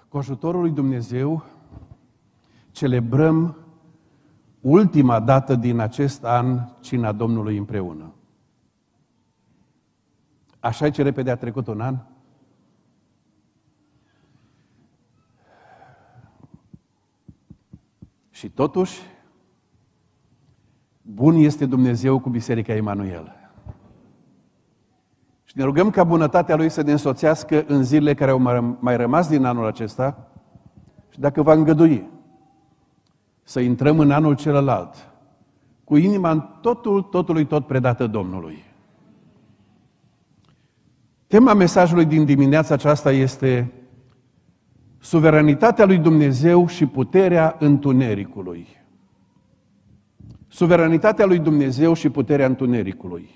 Cu ajutorul lui Dumnezeu celebrăm ultima dată din acest an cina Domnului împreună. Așa ce repede a trecut un an? Și totuși, bun este Dumnezeu cu Biserica Emanuel. Și ne rugăm ca bunătatea Lui să ne însoțească în zilele care au mai rămas din anul acesta și dacă va îngădui să intrăm în anul celălalt cu inima în totului tot predată Domnului. Tema mesajului din dimineața aceasta este suveranitatea lui Dumnezeu și puterea întunericului. Suveranitatea lui Dumnezeu și puterea întunericului.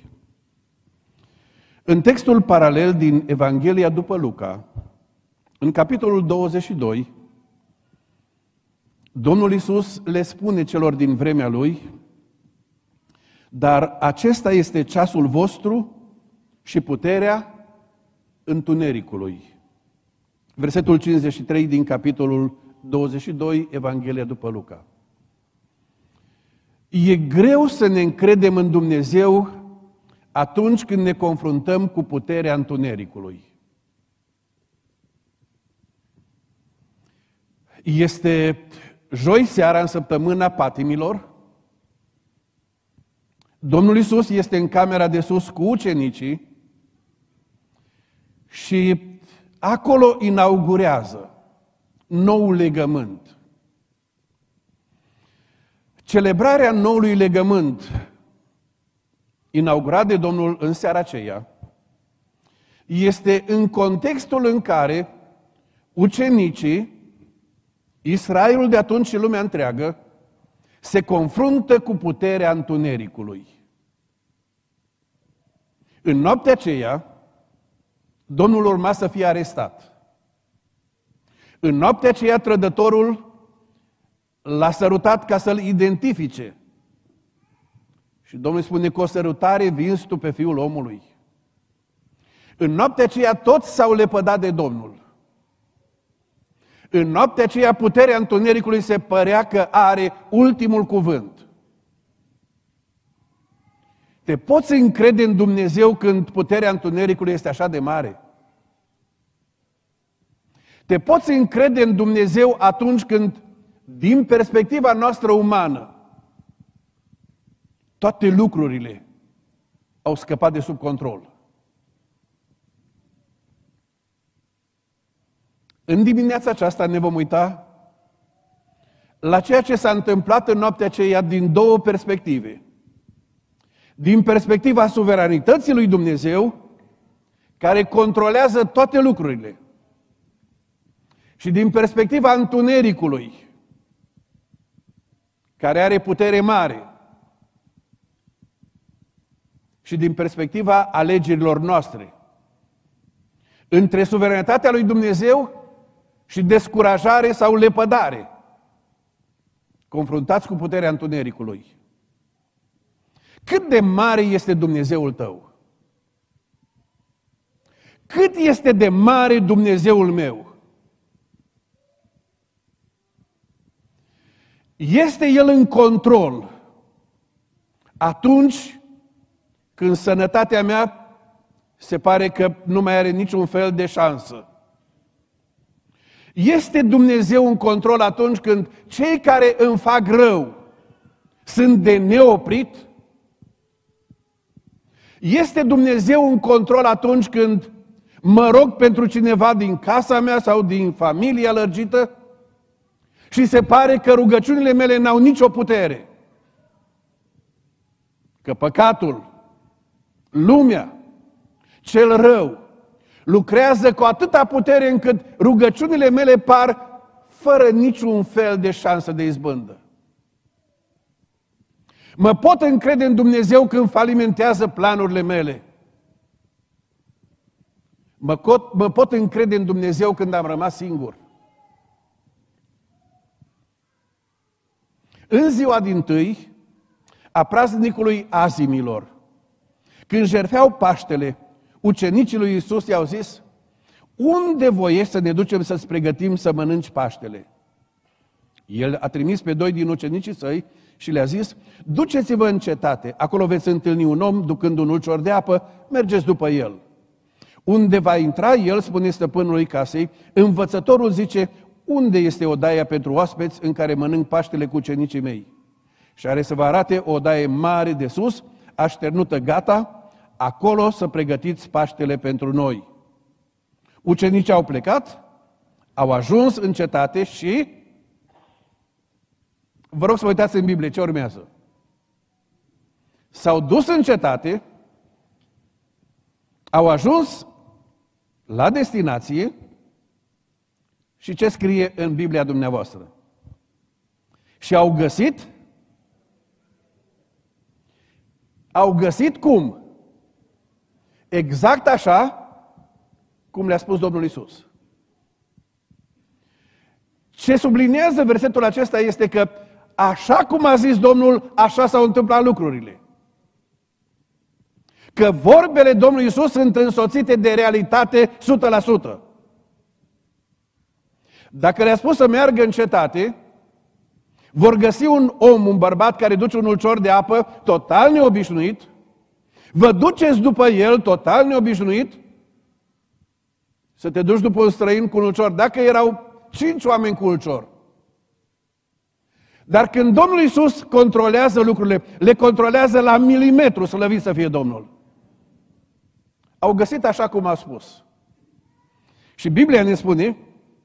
În textul paralel din Evanghelia după Luca, în capitolul 22, Domnul Iisus le spune celor din vremea Lui: dar acesta este ceasul vostru și puterea întunericului. Versetul 53 din capitolul 22, Evanghelia după Luca. E greu să ne încredem în Dumnezeu atunci când ne confruntăm cu puterea întunericului. Este joi seara în săptămâna patimilor. Domnul Iisus este în camera de sus cu ucenicii și acolo inaugurează noul legământ. Celebrarea noului legământ inaugurat de Domnul în seara aceea este în contextul în care ucenicii, Israelul de atunci și lumea întreagă, se confruntă cu puterea întunericului. În noaptea aceea, Domnul urma să fie arestat. În noaptea aceea, trădătorul l-a sărutat ca să-l identifice. Și Domnul spune: cu o sărutare vinzi tu pe Fiul omului. În noaptea aceea toți s-au lepădat de Domnul. În noaptea aceea puterea întunericului se părea că are ultimul cuvânt. Te poți încrede în Dumnezeu când puterea întunericului este așa de mare? Te poți încrede în Dumnezeu atunci când, din perspectiva noastră umană, toate lucrurile au scăpat de sub control? În dimineața aceasta ne vom uita la ceea ce s-a întâmplat în noaptea aceea din două perspective. Din perspectiva suveranității lui Dumnezeu, care controlează toate lucrurile, și din perspectiva întunericului, care are putere mare, și din perspectiva alegerilor noastre, între suveranitatea lui Dumnezeu și descurajare sau lepădare, confruntați cu puterea întunericului. Cât de mare este Dumnezeul tău? Cât este de mare Dumnezeul meu? Este El în control atunci când sănătatea mea se pare că nu mai are niciun fel de șansă? Este Dumnezeu în control atunci când cei care îmi fac rău sunt de neoprit? Este Dumnezeu în control atunci când mă rog pentru cineva din casa mea sau din familia lărgită și se pare că rugăciunile mele n-au nicio putere? Că păcatul, lumea, cel rău, lucrează cu atâta putere încât rugăciunile mele par fără niciun fel de șansă de izbândă. Mă pot încrede în Dumnezeu când falimentează planurile mele. Mă pot încrede în Dumnezeu când am rămas singur. În ziua dintâi a praznicului Azimilor, când jertfeau Paștele, ucenicii lui Iisus i-au zis: unde voiești să ne ducem să-ți pregătim să mănânci Paștele? El a trimis pe 2 din ucenicii săi și le-a zis, duceți-vă în cetate, acolo veți întâlni un om ducând un ulcior de apă, mergeți după el. Unde va intra el, spune stăpânului casei, învățătorul zice, unde este odaia pentru oaspeți în care mănânc Paștele cu ucenicii mei? Și are să vă arate o odaie mare de sus, așternută gata, acolo să pregătiți Paștele pentru noi. Ucenicii au plecat, au ajuns în cetate și, vă rog să vă uitați în Biblie ce urmează. S-au dus în cetate, au ajuns la destinație și ce scrie în Biblia dumneavoastră? Și au găsit cum? Exact așa cum le-a spus Domnul Iisus. Ce subliniază versetul acesta este că așa cum a zis Domnul, așa s-au întâmplat lucrurile. Că vorbele Domnului Iisus sunt însoțite de realitate 100%. Dacă le-a spus să meargă în cetate, vor găsi un om, un bărbat care duce un ulcior de apă total neobișnuit, vă duceți după el total neobișnuit, să te duci după un străin cu un ulcior, dacă erau 5 oameni cu ulcior. Dar când Domnul Iisus controlează lucrurile, le controlează la milimetru, slăvit să fie Domnul. Au găsit așa cum a spus. Și Biblia ne spune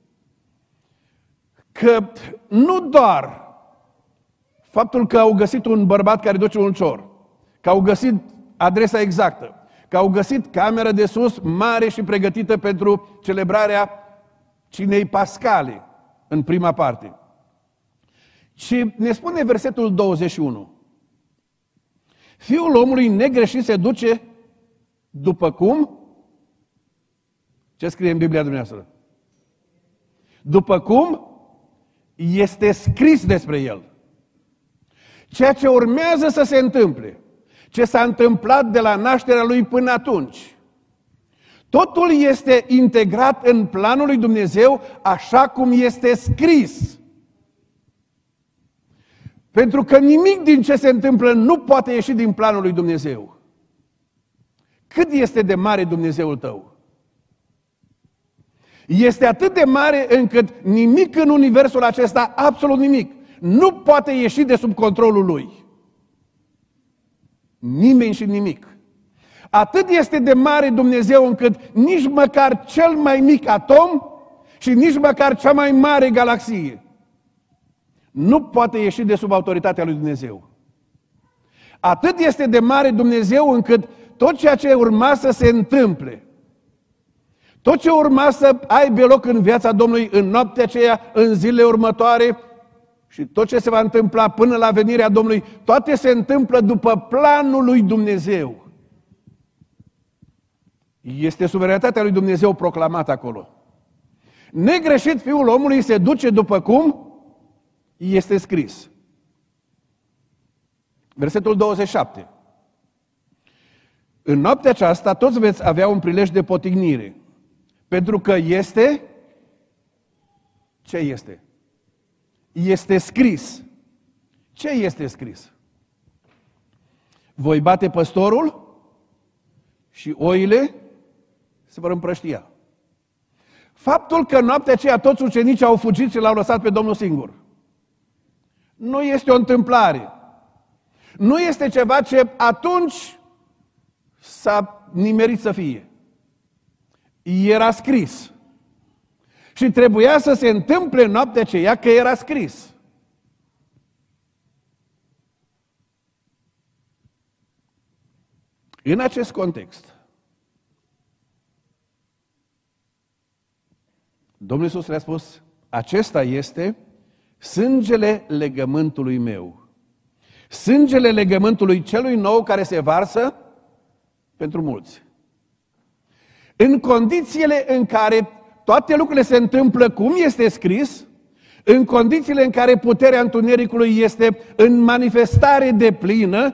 că nu doar faptul că au găsit un bărbat care duce un ulcior, că au găsit adresa exactă, că au găsit camera de sus mare și pregătită pentru celebrarea cinei pascale în prima parte. Și ne spune versetul 21. Fiul omului negreșit se duce după cum? Ce scrie în Biblia dumneavoastră? După cum este scris despre el. Ceea ce urmează să se întâmple, ce s-a întâmplat de la nașterea lui până atunci, totul este integrat în planul lui Dumnezeu așa cum este scris. Pentru că nimic din ce se întâmplă nu poate ieși din planul lui Dumnezeu. Cât este de mare Dumnezeul tău? Este atât de mare încât nimic în universul acesta, absolut nimic, nu poate ieși de sub controlul lui. Nimeni și nimic. Atât este de mare Dumnezeu încât nici măcar cel mai mic atom și nici măcar cea mai mare galaxie nu poate ieși de sub autoritatea lui Dumnezeu. Atât este de mare Dumnezeu încât tot ceea ce urma să se întâmple, tot ce urma să aibă loc în viața Domnului în noaptea aceea, în zilele următoare și tot ce se va întâmpla până la venirea Domnului, toate se întâmplă după planul lui Dumnezeu. Este suveranitatea lui Dumnezeu proclamată acolo. Negreșit Fiul omului se duce după cum este scris. Versetul 27. În noaptea aceasta toți veți avea un prilej de potignire, pentru că este... Ce este? Este scris. Ce este scris? Voi bate păstorul și oile se vor împrăștia. Faptul că noaptea aceea toți ucenicii au fugit și l-au lăsat pe Domnul singur nu este o întâmplare. Nu este ceva ce atunci s-a nimerit să fie. Era scris. Și trebuia să se întâmple noaptea aceea că era scris. În acest context, Domnul Iisus le-a spus, acesta este sângele legământului meu. Sângele legământului celui nou care se varsă pentru mulți. În condițiile în care toate lucrurile se întâmplă cum este scris, în condițiile în care puterea întunericului este în manifestare deplină,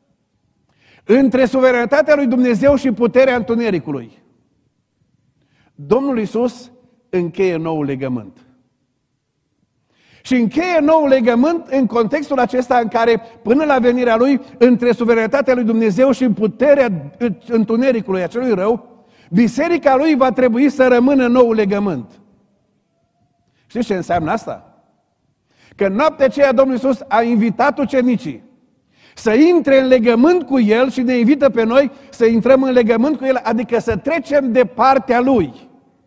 între suveranitatea lui Dumnezeu și puterea întunericului, Domnul Iisus încheie noul legământ. Și încheie noul legământ în contextul acesta în care, până la venirea Lui, între suveranitatea Lui Dumnezeu și puterea întunericului acelui rău, biserica Lui va trebui să rămână noul legământ. Știți ce înseamnă asta? Că în noaptea aceea Domnul Iisus a invitat ucenicii să intre în legământ cu El și ne invită pe noi să intrăm în legământ cu El, adică să trecem de partea Lui.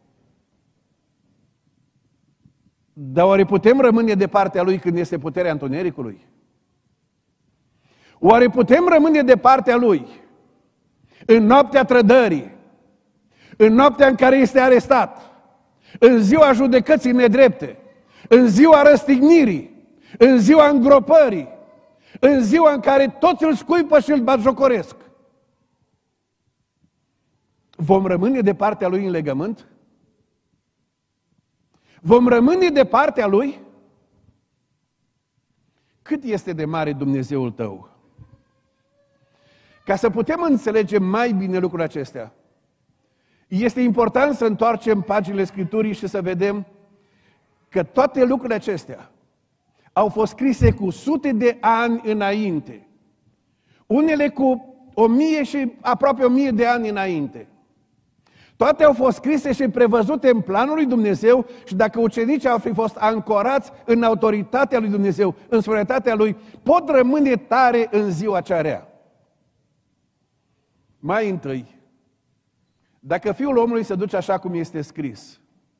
Dar oare putem rămâne de partea Lui când este puterea întunericului? Oare putem rămâne de partea Lui în noaptea trădării, în noaptea în care este arestat, în ziua judecății nedrepte, în ziua răstignirii, în ziua îngropării, în ziua în care toți îl scuipă și îl batjocoresc? Vom rămâne de partea Lui în legământ? Vom rămâne de partea Lui? Cât este de mare Dumnezeul tău? Ca să putem înțelege mai bine lucrurile acestea, este important să întoarcem paginile Scripturii și să vedem că toate lucrurile acestea au fost scrise cu sute de ani înainte. Unele cu 1000 și aproape 1000 de ani înainte. Toate au fost scrise și prevăzute în planul lui Dumnezeu și dacă ucenicii au fi fost ancorați în autoritatea lui Dumnezeu, în suveranitatea Lui, pot rămâne tare în ziua cea rea. Mai întâi, dacă Fiul omului se duce așa cum este scris,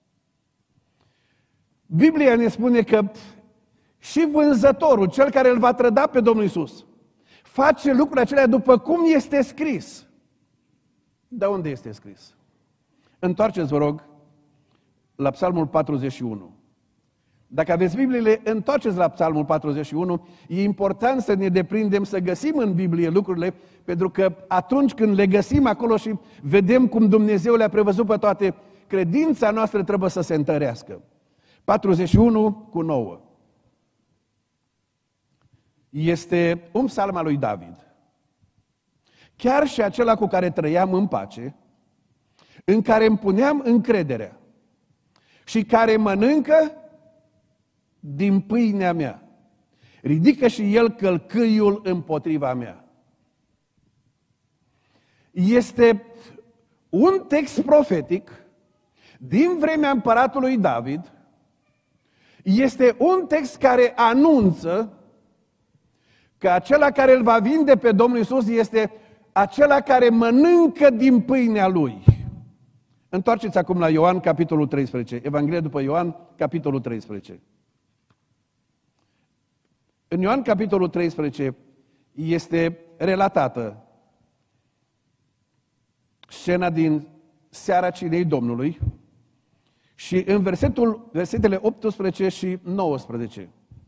Biblia ne spune că și vânzătorul, cel care îl va trăda pe Domnul Iisus, face lucrurile acelea după cum este scris. Dar unde este scris? Întoarceți, vă rog, la Psalmul 41. Dacă aveți Bibliile, întoarceți la Psalmul 41. E important să ne deprindem, să găsim în Biblie lucrurile, pentru că atunci când le găsim acolo și vedem cum Dumnezeu le-a prevăzut pe toate, credința noastră trebuie să se întărească. 41:9. Este un psalm al lui David. Chiar și acela cu care trăiam în pace, în care îmi puneam încrederea și care mănâncă din pâinea mea, ridică și el călcâiul împotriva mea. Este un text profetic din vremea împăratului David. Este un text care anunță că acela care îl va vinde pe Domnul Iisus este acela care mănâncă din pâinea Lui. Întoarceți acum la Ioan, capitolul 13. Evanghelia după Ioan, capitolul 13. În Ioan, capitolul 13, este relatată scena din seara cinei Domnului și în versetele 18 și 19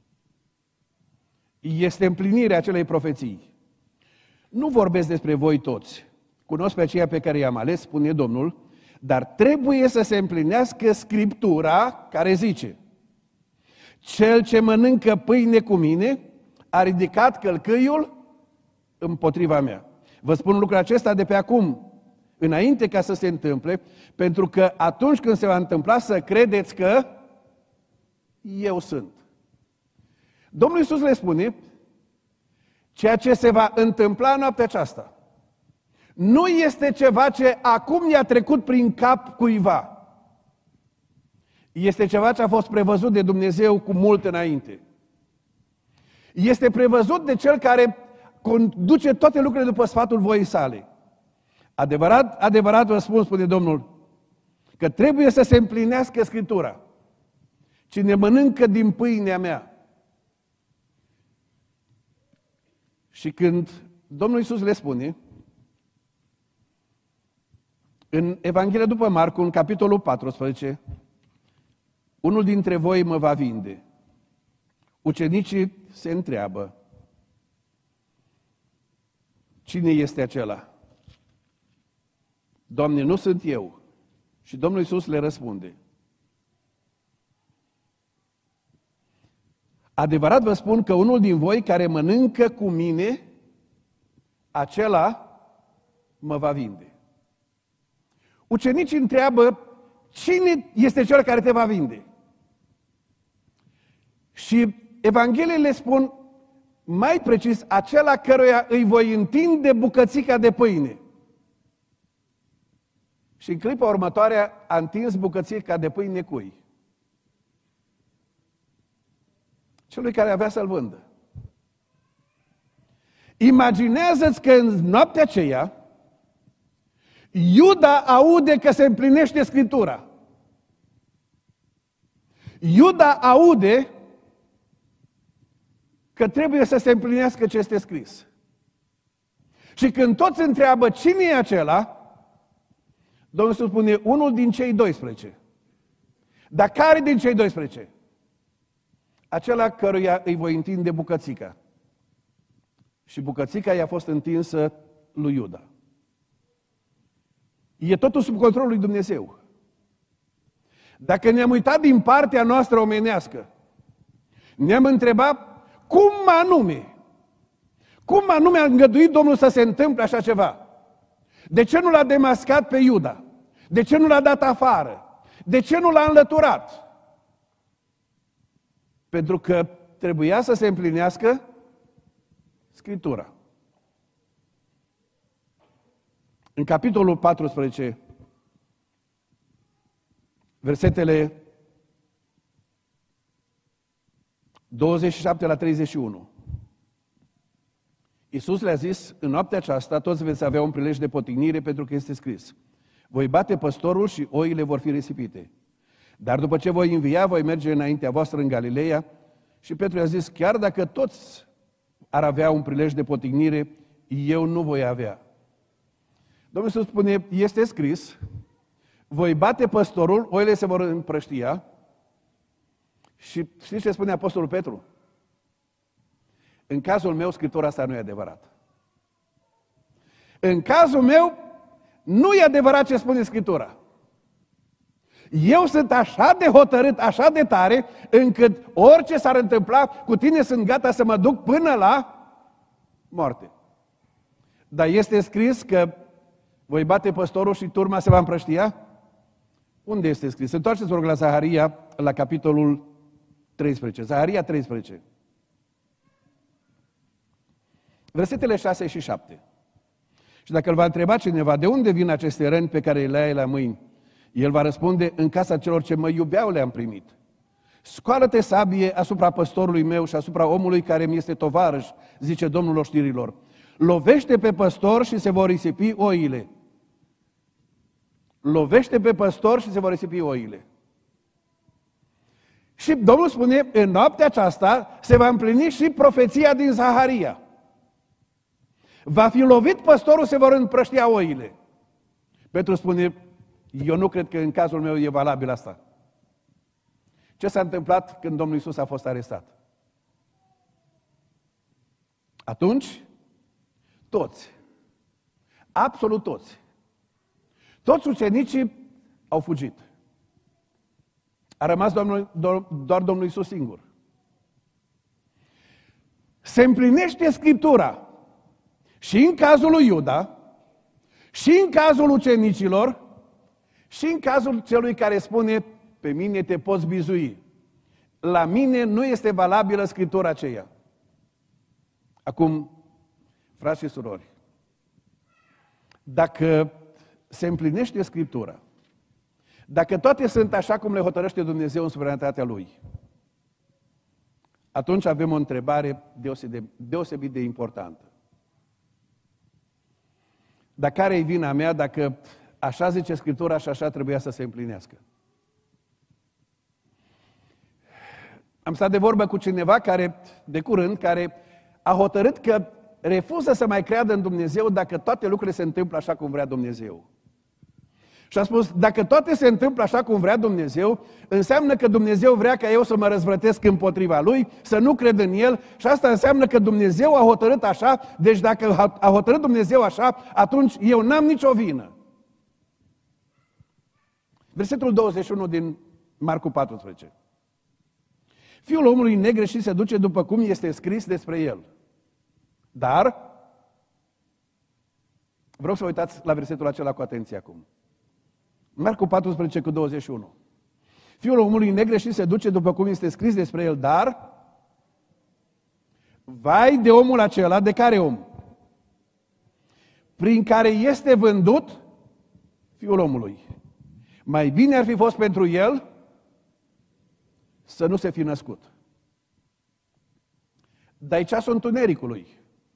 este împlinirea acelei profeții. Nu vorbesc despre voi toți, cunosc pe aceia pe care i-am ales, spune Domnul, dar trebuie să se împlinească Scriptura care zice: cel ce mănâncă pâine cu mine a ridicat călcâiul împotriva mea. Vă spun lucrul acesta de pe acum, înainte ca să se întâmple, pentru că atunci când se va întâmpla să credeți că eu sunt. Domnul Iisus le spune, ceea ce se va întâmpla în noaptea aceasta nu este ceva ce acum i-a trecut prin cap cuiva. Este ceva ce a fost prevăzut de Dumnezeu cu mult înainte. Este prevăzut de Cel care conduce toate lucrurile după sfatul voii sale. Adevărat, adevărat vă spun, spune Domnul, că trebuie să se împlinească Scriptura. Cine mănâncă din pâinea mea. Și când Domnul Iisus le spune, în Evanghelia după Marcu, în capitolul 14, unul dintre voi mă va vinde. Ucenicii se întreabă, cine este acela? Doamne, nu sunt eu. Și Domnul Iisus le răspunde, adevărat vă spun că unul din voi care mănâncă cu mine, acela mă va vinde. Ucenicii întreabă, cine este cel care te va vinde? Și Evangheliile spun mai precis, acela căruia îi voi întinde bucățica de pâine. Și în clipa următoare a întins bucățica de pâine cui? Celui care avea să-l vândă. Imaginează-ți că în noaptea aceea Iuda aude că se împlinește Scriptura. Iuda aude că trebuie să se împlinească ce este scris. Și când toți întreabă cine e acela, Domnul Iisus spune, unul din cei 12. Dar care din cei 12? Acela căruia îi voi întinde bucățica. Și bucățica i-a fost întinsă lui Iuda. E totul sub controlul lui Dumnezeu. Dacă ne-am uitat din partea noastră omenească, ne-am întrebat cum anume a îngăduit Domnul să se întâmple așa ceva? De ce nu l-a demascat pe Iuda? De ce nu l-a dat afară? De ce nu l-a înlăturat? Pentru că trebuia să se împlinească Scriptura. În capitolul 14, versetele 27 la 31. Iisus le-a zis, în noaptea aceasta toți veți avea un prilej de potignire pentru că este scris. Voi bate păstorul și oile vor fi risipite. Dar după ce voi învia, voi merge înaintea voastră în Galileea. Și Petru i-a zis, chiar dacă toți ar avea un prilej de potignire, eu nu voi avea. Domnul Iisus spune, este scris, voi bate păstorul, oile se vor împrăștia. Și știți ce spune Apostolul Petru? În cazul meu, Scriptura asta nu e adevărată. În cazul meu, nu e adevărat ce spune Scriptura. Eu sunt așa de hotărât, așa de tare, încât orice s-ar întâmpla, cu tine sunt gata să mă duc până la moarte. Dar este scris că voi bate păstorul și turma se va împrăștia? Unde este scris? Întoarceți-vă la Zaharia, la capitolul 13. Zaharia 13. Versetele 6 și 7. Și dacă îl va întreba cineva, de unde vin aceste răni pe care le ai la mâini? El va răspunde, în casa celor ce mă iubeau le-am primit. Scoală-te sabie asupra păstorului meu și asupra omului care mi este tovarăș, zice Domnul oștirilor. Lovește pe păstor și se vor risipi oile. Lovește pe păstor și se vor risipi oile. Și Domnul spune, în noaptea aceasta se va împlini și profeția din Zaharia. Va fi lovit păstorul, se vor împrăștia oile. Petru spune, eu nu cred că în cazul meu e valabil asta. Ce s-a întâmplat când Domnul Iisus a fost arestat? Atunci, toți, absolut toți ucenicii au fugit. A rămas doar Domnul Iisus singur. Se împlinește Scriptura și în cazul lui Iuda, și în cazul ucenicilor, și în cazul celui care spune, pe mine te poți bizui. La mine nu este valabilă Scriptura aceea. Acum, frați și surori, dacă se împlinește Scriptura, dacă toate sunt așa cum le hotărăște Dumnezeu în suveranitatea Lui, atunci avem o întrebare deosebit de importantă. Dar care e vina mea dacă așa zice Scriptura și așa trebuia să se împlinească? Am stat de vorbă cu cineva de curând, care a hotărât că refuză să mai creadă în Dumnezeu dacă toate lucrurile se întâmplă așa cum vrea Dumnezeu. Și a spus, dacă toate se întâmplă așa cum vrea Dumnezeu, înseamnă că Dumnezeu vrea ca eu să mă răzvrătesc împotriva Lui, să nu cred în El, și asta înseamnă că Dumnezeu a hotărât așa, deci dacă a hotărât Dumnezeu așa, atunci eu n-am nicio vină. Versetul 21 din Marcu 14. Fiul omului negreșit se duce după cum este scris despre el. Dar, vreau să vă uitați la versetul acela cu atenție acum. Marcu 14:21. Fiul omului negreșit se duce după cum este scris despre el, dar vai de omul acela, de care om? Prin care este vândut Fiul omului. Mai bine ar fi fost pentru el să nu se fi născut. Dar e ceasul întunericului.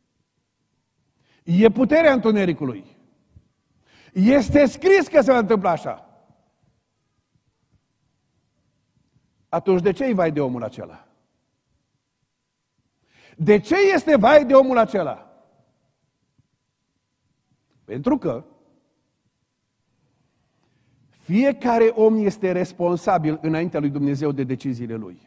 E puterea întunericului. Este scris că se va întâmpla așa. Atunci de ce îi vai de omul acela? De ce este vai de omul acela? Pentru că fiecare om este responsabil înaintea lui Dumnezeu de deciziile lui.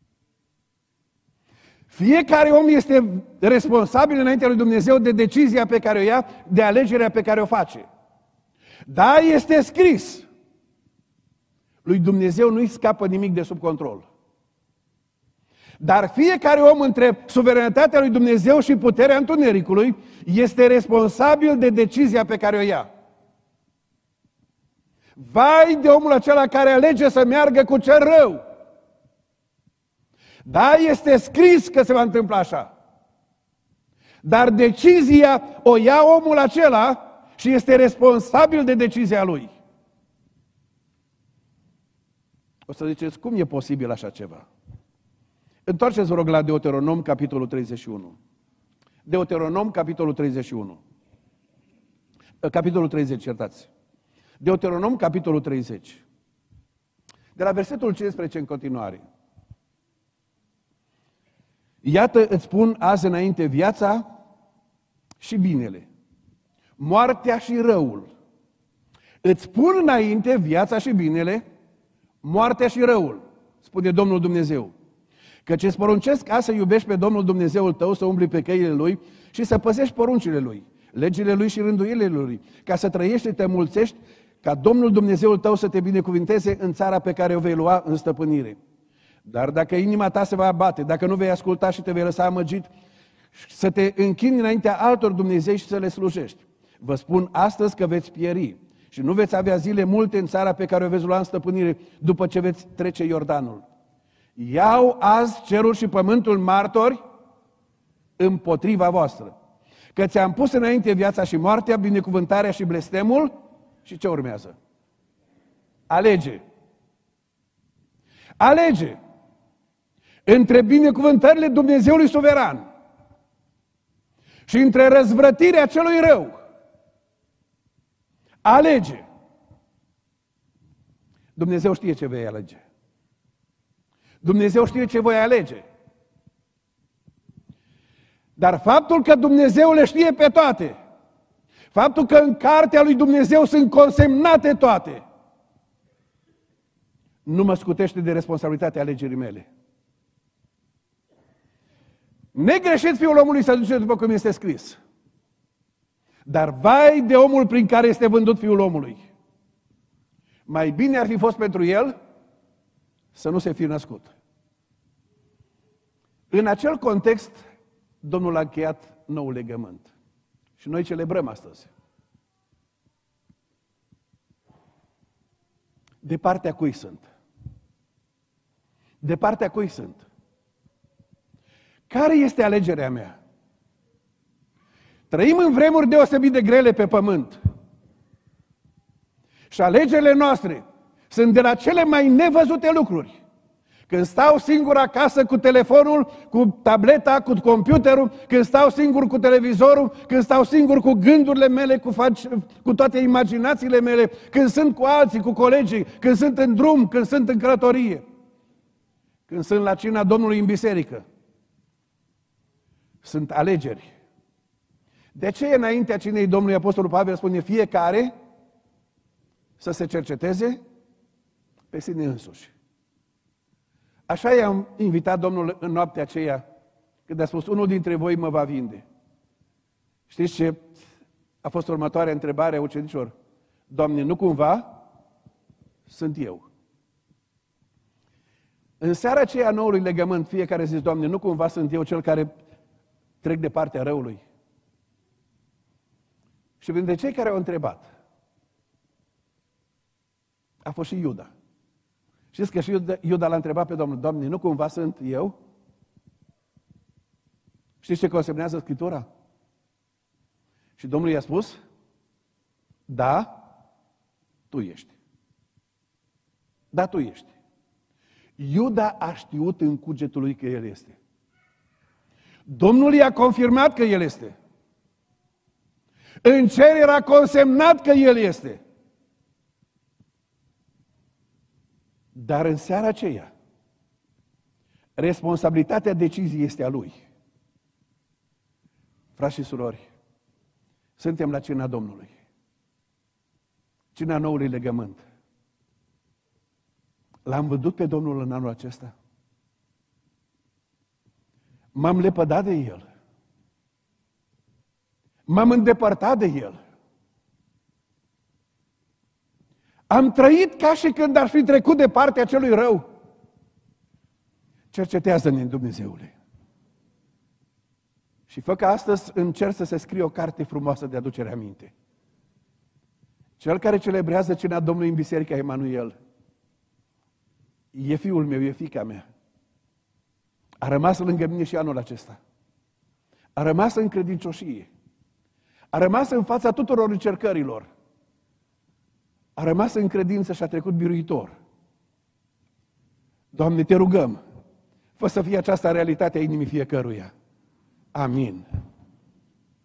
Fiecare om este responsabil înaintea lui Dumnezeu de decizia pe care o ia, de alegerea pe care o face. Da, este scris. Lui Dumnezeu nu-i scapă nimic de sub control. Dar fiecare om între suveranitatea lui Dumnezeu și puterea întunericului este responsabil de decizia pe care o ia. Vai de omul acela care alege să meargă cu cel rău. Da, este scris că se va întâmpla așa. Dar decizia o ia omul acela și este responsabil de decizia lui. O să ziceți, cum e posibil așa ceva? Întoarceți, vă rog, la Deuteronom, capitolul 31. Deuteronom, capitolul 31. Capitolul 30, iertați. Deuteronom, capitolul 30. De la versetul 15 în continuare. Iată, îți spun azi înainte viața și binele, moartea și răul. Îți spun înainte viața și binele, moartea și răul, spune Domnul Dumnezeu. Căci îți poruncesc ca să iubești pe Domnul Dumnezeul tău, să umbli pe căile Lui și să păzești poruncile Lui, legile Lui și rânduielile Lui, ca să trăiești și te mulțești, ca Domnul Dumnezeul tău să te binecuvinteze în țara pe care o vei lua în stăpânire. Dar dacă inima ta se va abate, dacă nu vei asculta și te vei lăsa amăgit, să te închini înaintea altor Dumnezei și să le slujești. Vă spun astăzi că veți pieri și nu veți avea zile multe în țara pe care o veți lua în stăpânire după ce veți trece Iordanul. Iau azi cerul și pământul martori împotriva voastră. Că ți-am pus înainte viața și moartea, binecuvântarea și blestemul. Și ce urmează? Alege. Alege între binecuvântările Dumnezeului suveran și între răzvrătirea celui rău. Alege. Dumnezeu știe ce vei alege. Dumnezeu știe ce voi alege. Dar faptul că Dumnezeu le știe pe toate, faptul că în cartea lui Dumnezeu sunt consemnate toate, nu mă scutește de responsabilitatea alegerii mele. Negreșit Fiul omului se duce după cum este scris. Dar vai de omul prin care este vândut Fiul omului. Mai bine ar fi fost pentru el să nu se fi născut. În acel context, Domnul a încheiat noul legământ. Și noi celebrăm astăzi. De partea cui sunt? De partea cui sunt? Care este alegerea mea? Trăim în vremuri deosebit de grele pe pământ. Și alegerile noastre sunt de la cele mai nevăzute lucruri. Când stau singur acasă cu telefonul, cu tableta, cu computerul, când stau singur cu televizorul, când stau singur cu gândurile mele, cu toate imaginațiile mele, când sunt cu alții, cu colegii, când sunt în drum, când sunt în călătorie, când sunt la cina Domnului în biserică. Sunt alegeri. De ce înaintea cinei Domnului Apostolul Pavel spune fiecare să se cerceteze pe sine însuși? Așa i-am invitat Domnul în noaptea aceea, când a spus, unul dintre voi mă va vinde. Știți ce a fost următoarea întrebare a ucenicilor? Doamne, nu cumva sunt eu? În seara aceea noului legământ, fiecare zis, Doamne, nu cumva sunt eu cel care trec de partea răului? Și printre cei care au întrebat, a fost și Iuda. Știți că și Iuda l-a întrebat pe Domnul: Doamne, nu cumva sunt eu? Știți ce consemnează Scriptura? Și Domnul i-a spus: da, tu ești. Da, tu ești. Iuda a știut în cugetul lui că el este. Domnul i-a confirmat că el este. În cer era consemnat că el este. Dar în seara aceea, responsabilitatea deciziei este a lui. Frați și surori, suntem la cina Domnului. Cina noului legământ. L-am văzut pe Domnul în anul acesta. M-am lepădat de El. M-am îndepărtat de El. Am trăit ca și când ar fi trecut de partea celui rău. Cercetează-ne, Dumnezeule. Și fă ca astăzi încerc să se scrie o carte frumoasă de aducere aminte. Cel care celebrează cina Domnului în Biserica Emanuel e fiul meu, e fiica mea. A rămas lângă mine și anul acesta. A rămas în credincioșie. A rămas în fața tuturor încercărilor. A rămas în credință și a trecut biruitor. Doamne, te rugăm, fă să fie aceasta realitatea inimii fiecăruia. Amin.